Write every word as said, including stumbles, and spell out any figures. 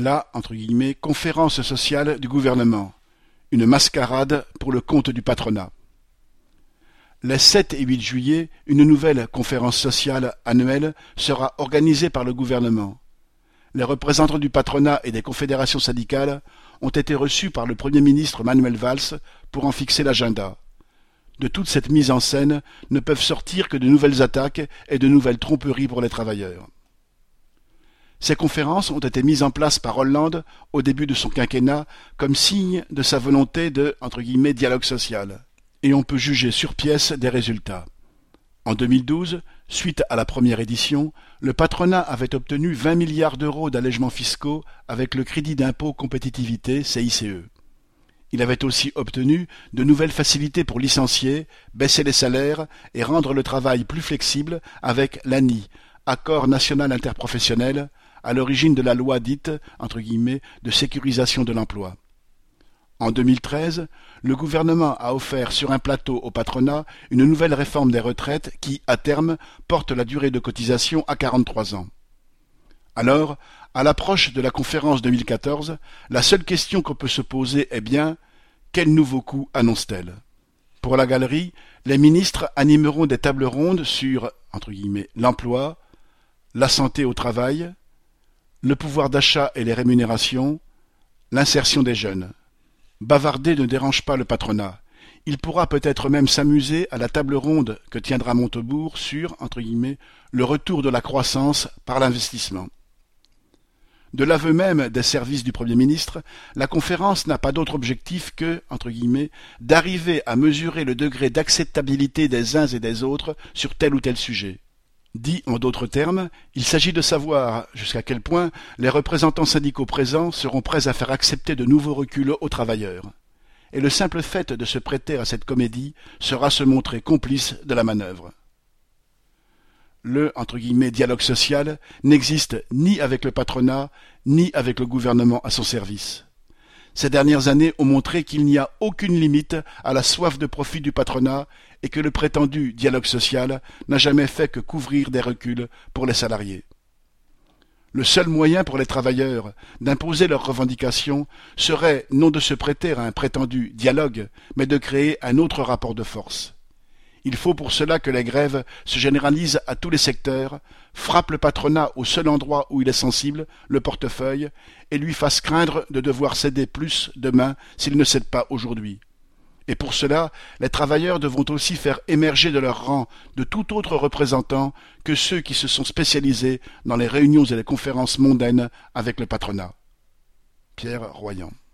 la entre guillemets, conférence sociale du gouvernement, une mascarade pour le compte du patronat. Les sept et huit juillet, une nouvelle conférence sociale annuelle sera organisée par le gouvernement. Les représentants du patronat et des confédérations syndicales ont été reçus par le Premier ministre Manuel Valls pour en fixer l'agenda. De toute cette mise en scène ne peuvent sortir que de nouvelles attaques et de nouvelles tromperies pour les travailleurs. Ces conférences ont été mises en place par Hollande au début de son quinquennat comme signe de sa volonté de entre guillemets, dialogue social. Et on peut juger sur pièce des résultats. En deux mille douze, suite à la première édition, le patronat avait obtenu vingt milliards d'euros d'allègements fiscaux avec le crédit d'impôt compétitivité C I C E. Il avait aussi obtenu de nouvelles facilités pour licencier, baisser les salaires et rendre le travail plus flexible avec l'A N I, Accord national interprofessionnel, à l'origine de la loi dite entre guillemets, de sécurisation de l'emploi. En deux mille treize, le gouvernement a offert sur un plateau au patronat une nouvelle réforme des retraites qui, à terme, porte la durée de cotisation à quarante-trois ans. Alors, à l'approche de la conférence deux mille quatorze, la seule question qu'on peut se poser est bien « quel nouveau coup annonce-t-elle » Pour la galerie, les ministres animeront des tables rondes sur entre guillemets, l'emploi, la santé au travail, le pouvoir d'achat et les rémunérations, l'insertion des jeunes. Bavarder ne dérange pas le patronat. Il pourra peut-être même s'amuser à la table ronde que tiendra Montebourg sur, entre guillemets, le retour de la croissance par l'investissement. De l'aveu même des services du Premier ministre, la conférence n'a pas d'autre objectif que, entre guillemets, d'arriver à mesurer le degré d'acceptabilité des uns et des autres sur tel ou tel sujet. Dit en d'autres termes, il s'agit de savoir jusqu'à quel point les représentants syndicaux présents seront prêts à faire accepter de nouveaux reculs aux travailleurs. Et le simple fait de se prêter à cette comédie sera se montrer complice de la manœuvre. Le entre guillemets, dialogue social n'existe ni avec le patronat, ni avec le gouvernement à son service. Ces dernières années ont montré qu'il n'y a aucune limite à la soif de profit du patronat et que le prétendu dialogue social n'a jamais fait que couvrir des reculs pour les salariés. Le seul moyen pour les travailleurs d'imposer leurs revendications serait non de se prêter à un prétendu dialogue, mais de créer un autre rapport de force. Il faut pour cela que les grèves se généralisent à tous les secteurs, frappent le patronat au seul endroit où il est sensible, le portefeuille, et lui fassent craindre de devoir céder plus demain s'il ne cède pas aujourd'hui. Et pour cela, les travailleurs devront aussi faire émerger de leur rang de tout autre représentant que ceux qui se sont spécialisés dans les réunions et les conférences mondaines avec le patronat. Pierre Royan.